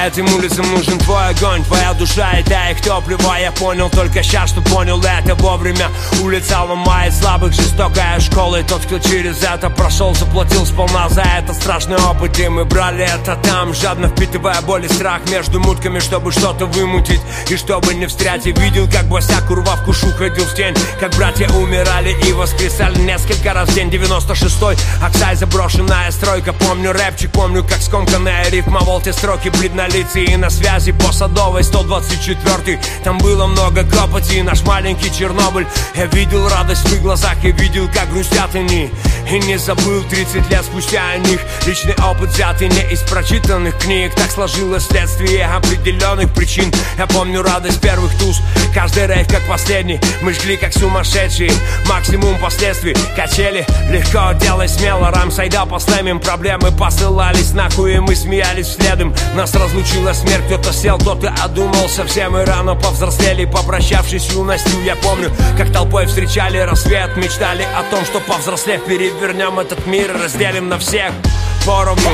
Этим улицам нужен твой огонь, твоя душа и та их топливо. Я понял только сейчас, что понял это вовремя. Улица ломает слабых, жестокая школа. И тот, кто через это прошел, заплатил сполна за это страшный опыт. И мы брали это там, жадно впитывая боль и страх между мутками, чтобы что-то вымутить и чтобы не встрять. И видел, как босяк, урвав кушу, ходил в тень, как братья умирали и воскресали несколько раз в день. 96-й, Аксай, заброшенная стройка. Помню рэпчик, помню, как скомканная рифмовал те строки. Бледнолицый и на связи по Садовой 124-й. Там было много копоти, наш маленький Чернобыль. Я видел радость в их глазах, я видел, как грустят они. И не забыл 30 лет спустя о них. Личный опыт взятый не из прочитанных книг. Так сложилось следствие определенных причин. Я помню радость первых туз, каждый рейв как последний. Мы жгли как сумасшедшие, максимум последствий. Качели, легко, делай смело. Рамсайда по слэмим, проблемы посылались нахуй, и мы смеялись вследом. Нас разлучила смерть, кто-то сел, кто-то одумался. Все мы рано повзрослели, попрощавшись с юностью. Я помню, как толпой встречали рассвет, мечтали о том, что повзрослев перевернем этот мир и разделим на всех поровну.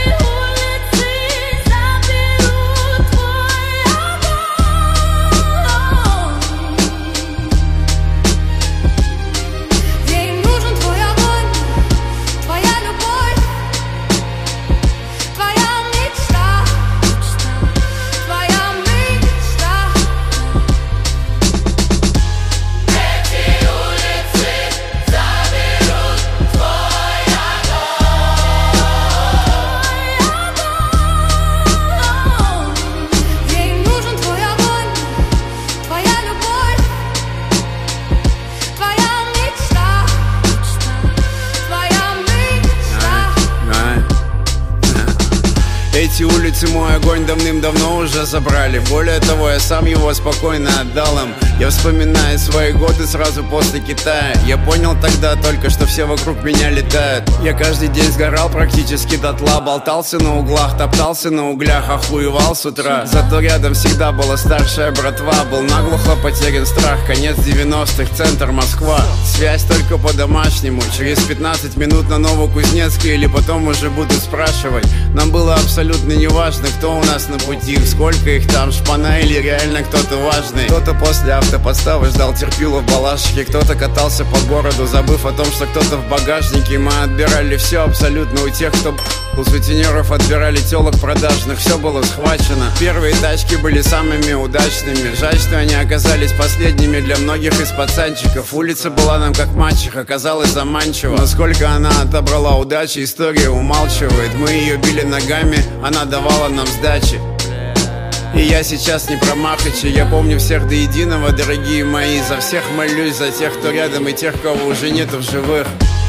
Эти улицы мой огонь давным-давно уже забрали. Более того, я сам его спокойно отдал им. Я вспоминаю свои годы сразу после Китая. Я понял тогда только, что все вокруг меня летают. Я каждый день сгорал практически дотла. Болтался на углах, топтался на углях, охуевал с утра. Зато рядом всегда была старшая братва. Был наглухо потерян страх. Конец 90-х, центр Москва. Связь только по-домашнему. Через 15 минут на Новокузнецкой. Или потом уже будут спрашивать. Нам было абсолютно неважно, кто у нас на пути, сколько их там, шпана или реально кто-то важный. Кто-то после автоподставы ждал терпилу в Балашихе, кто-то катался по городу, забыв о том, что кто-то в багажнике. Мы отбирали все абсолютно у тех, кто у сутенеров отбирали телок продажных, все было схвачено. Первые тачки были самыми удачными, жаль, что они оказались последними для многих из пацанчиков. Улица была нам как мачеха, казалась заманчива, но сколько она отобрала удачи, история умалчивает. Мы ее били ногами, она давала нам сдачи. И я сейчас не про Махачи, я помню всех до единого, дорогие мои. За всех молюсь, за тех, кто рядом, и тех, кого уже нету в живых.